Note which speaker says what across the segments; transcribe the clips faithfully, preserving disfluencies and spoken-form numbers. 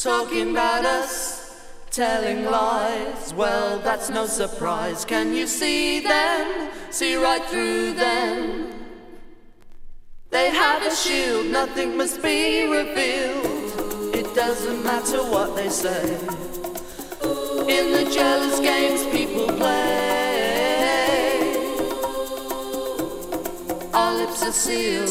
Speaker 1: talking about us, telling lies. Well, that's no surprise. Can you see them? See right through them. They have a shield, nothing must be revealed. It doesn't matter what they say. In the jealous games people play, our lips are sealed.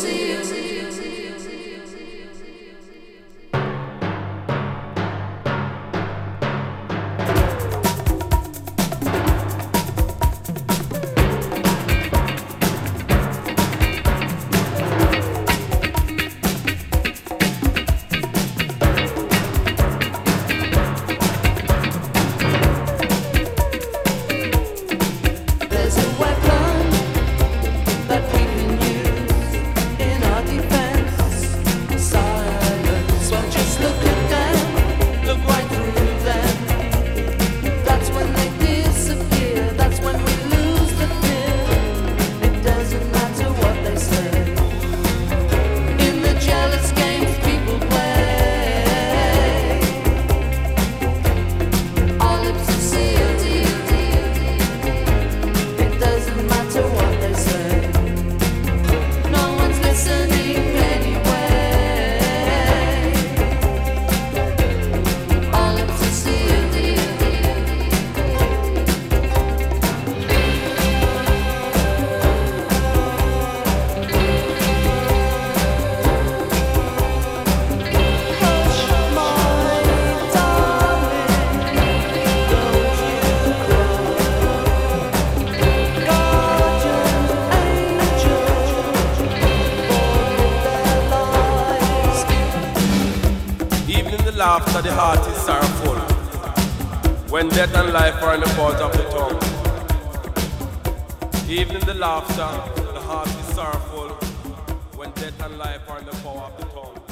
Speaker 2: After the heart is sorrowful, when death and life are in the fault of the tongue. Even in the laughter, the heart is sorrowful, when death and life are in the power of the tongue.